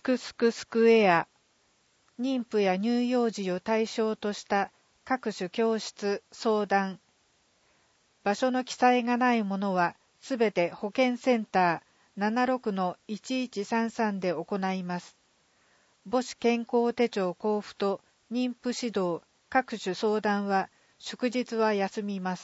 クスクスクエア、妊婦や乳幼児を対象とした各種教室、相談。場所の記載がないものは、すべて保健センター 76-1133 で行います。母子健康手帳交付と妊婦指導、各種相談は、祝日は休みます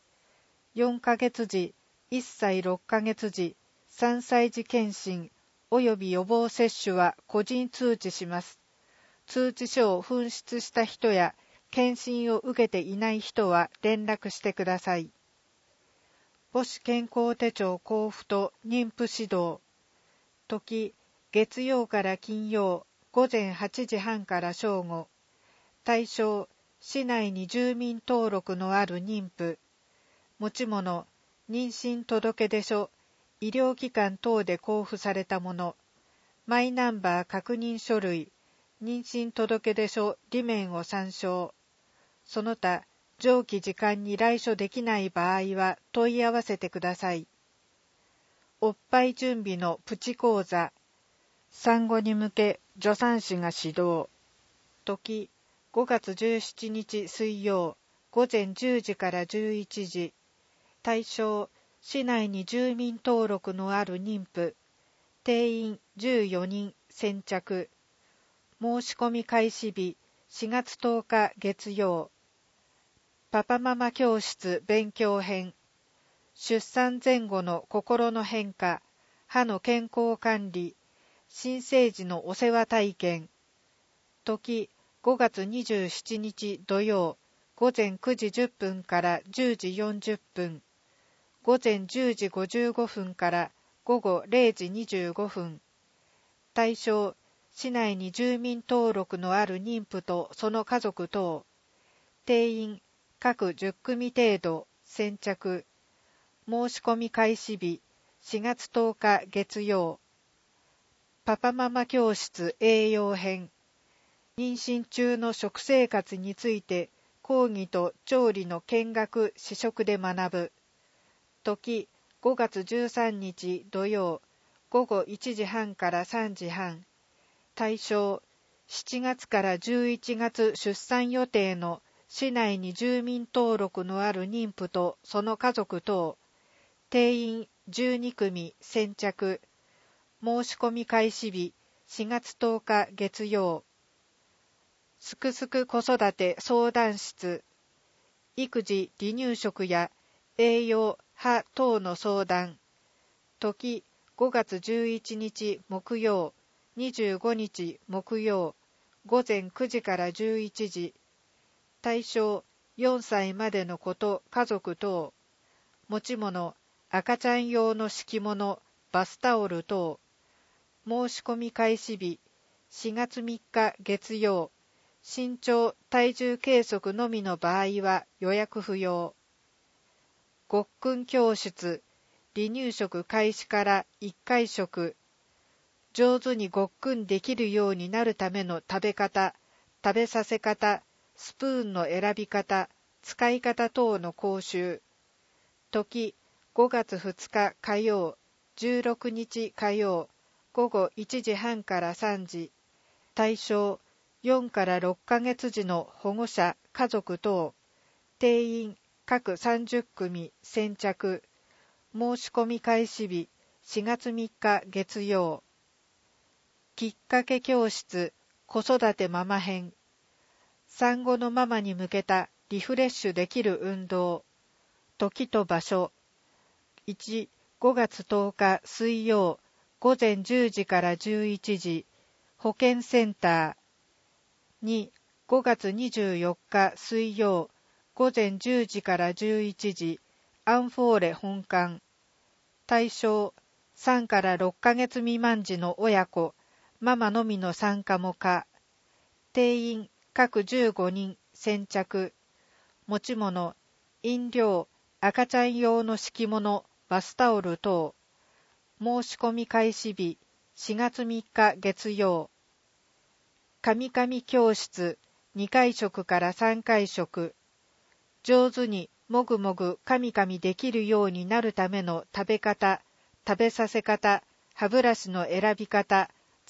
。4ヶ月時、1歳6ヶ月時、3歳児検診及び予防接種は個人通知します。通知書を紛失した人や検診を受けていない人は連絡してください。母子健康手帳交付と妊婦指導。時、月曜から金曜、午前8時半から正午。対象、市内に住民登録のある妊婦。持ち物、妊娠届出書、医療機関等で交付されたもの、マイナンバー確認書類、妊娠届出書裏面を参照。その他、上記時間に来所できない場合は問い合わせてください。おっぱい準備のプチ講座。産後に向け助産師が指導。時、5月17日水曜、午前10時から11時。対象、市内に住民登録のある妊婦。定員14人先着。申し込み開始日4月10日月曜。パパママ教室勉強編。出産前後の心の変化、歯の健康管理、新生児のお世話体験。時、5月27日土曜、午前9時10分から10時40分。午前10時55分から午後0時25分。対象、市内に住民登録のある妊婦とその家族等。定員、各10組程度、先着。申し込み開始日、4月10日月曜。パパママ教室栄養編。妊娠中の食生活について、講義と調理の見学試食で学ぶ。時、5月13日土曜、午後1時半から3時半。対象、7月から11月出産予定の市内に住民登録のある妊婦とその家族等。定員12組先着。申し込み開始日4月10日月曜。すくすく子育て相談室。育児離乳食や栄養歯等の相談。時、5月11日木曜、25日木曜、午前9時から11時。対象、4歳までの子と家族等。持ち物、赤ちゃん用の敷物、バスタオル等。申し込み開始日、4月3日月曜。身長、体重計測のみの場合は予約不要。ごっくん教室、離乳食開始から1回食。上手にごっくんできるようになるための食べ方、食べさせ方、スプーンの選び方、使い方等の講習。時、5月2日火曜、16日火曜、午後1時半から3時。対象、4から6ヶ月時の保護者、家族等。定員、各30組先着。申し込み開始日、4月3日月曜。きっかけ教室、子育てママ編。産後のママに向けたリフレッシュできる運動。時と場所。1、5月10日水曜、午前10時から11時、保健センター。2、5月24日水曜、午前10時から11時、アンフォーレ本館。対象、3から6ヶ月未満児の親子、ママのみの参加も可。定員、各15人先着。持ち物、飲料、赤ちゃん用の敷物、バスタオル等。申し込み開始日、4月3日月曜。かみかみ教室、2回食から3回食。上手にもぐもぐかみかみできるようになるための食べ方、食べさせ方、歯ブラシの選び方、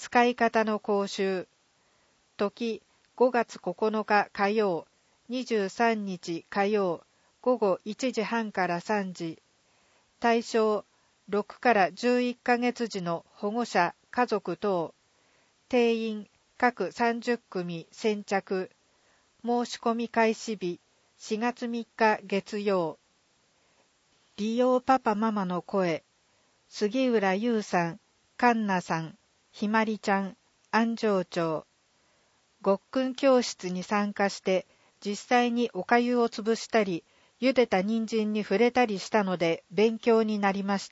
使い方の講習。時、5月9日火曜、23日火曜、午後1時半から3時。対象、6から11ヶ月時の保護者、家族等。定員、各30組先着。申し込み開始日、4月3日月曜。利用パパママの声。杉浦優さん、カンナさん、ひまりちゃん、安城町。ごっくん教室に参加して実際におかゆを潰したり茹でた人参に触れたりしたので勉強になりました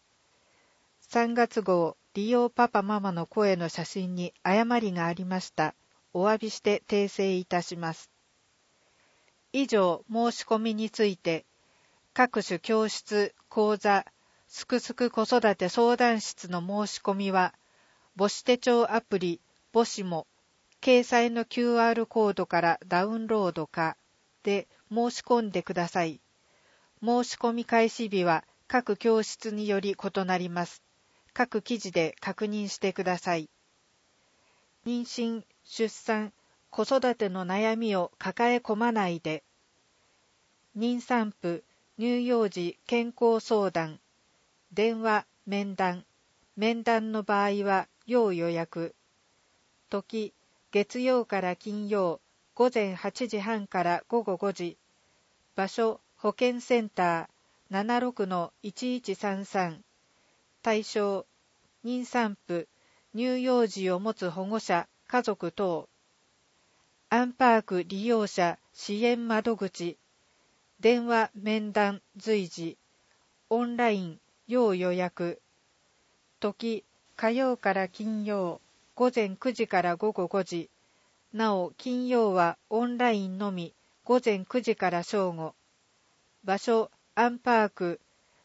。3月号利用パパママの声の写真に誤りがありました。お詫びして訂正いたします。以上申し込みについて各種教室、講座、すくすく子育て相談室の申し込みは母子手帳アプリ母子も掲載の QR コードからダウンロードかで申し込んでください。申し込み開始日は各教室により異なります。各記事で確認してください。妊娠、出産、子育ての悩みを抱え込まないで。妊産婦、乳幼児健康相談。電話、面談。面談の場合は要予約。時、月曜から金曜、午前8時半から午後5時。場所、保健センター 76-1133。対象、妊産婦、乳幼児を持つ保護者、家族等。アンパーク利用者支援窓口。電話面談随時。オンライン要予約。時、火曜から金曜。午前9時から午後5時。なお、金曜はオンラインのみ、午前9時から正午。場所、アンパーク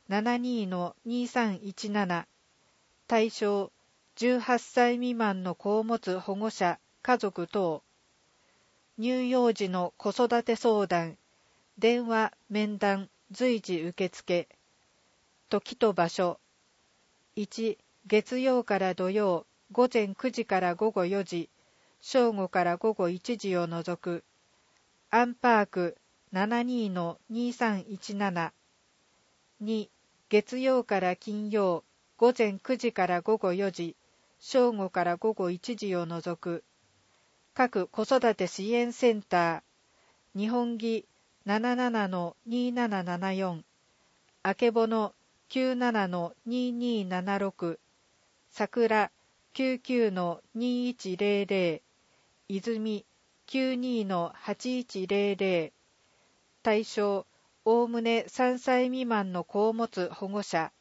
72-2317。対象、18歳未満の子を持つ保護者、家族等。乳幼児の子育て相談。電話、面談、随時受付。時と場所。1、月曜から土曜。午前9時から午後4時、正午から午後1時を除く。アンパーク 72-2317。2、月曜から金曜、午前9時から午後4時、正午から午後1時を除く。各子育て支援センター、日本儀 77-2774、あけぼの 97-2276、桜99-2100、泉 92-8100。対象、おおむね3歳未満の子を持つ保護者。